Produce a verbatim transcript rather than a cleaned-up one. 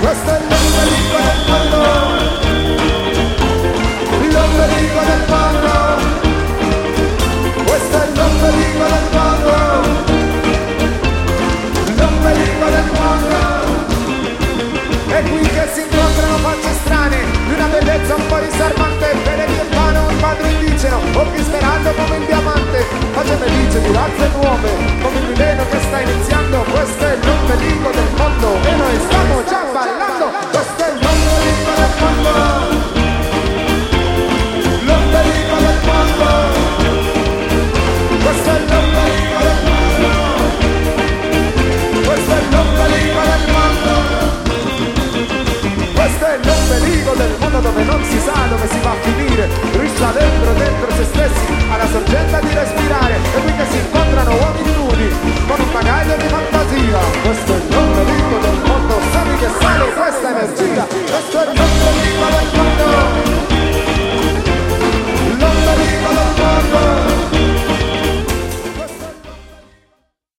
questo è l'ombelico del mondo, l'ombelico del mondo, questo è l'ombelico del mondo, l'ombelico del mondo. E qui che si incontrano facce strane, di una bellezza un po' disarmante, vede che mano un padre indigeno, occhi sperando come un diamante, facce felice di razze nuove, come il millennio che sta iniziando, questo è l'ombelico del mondo, e noi stiamo già ballando, questo è l'ombelico del mondo, l'ombelico del mondo, questo è l'ombelico del mondo, questo è l'ombelico del mondo. Questo è l'ombelico del mondo dove non si sa dove si va a finire, rissa dentro dentro se stessi alla sorgente di respirare, e qui che si incontrano uomini nudi con un bagaglio di fantasia. Questo è l'ombelico del mondo, sapi che sale questa energia, questo è l'ombelico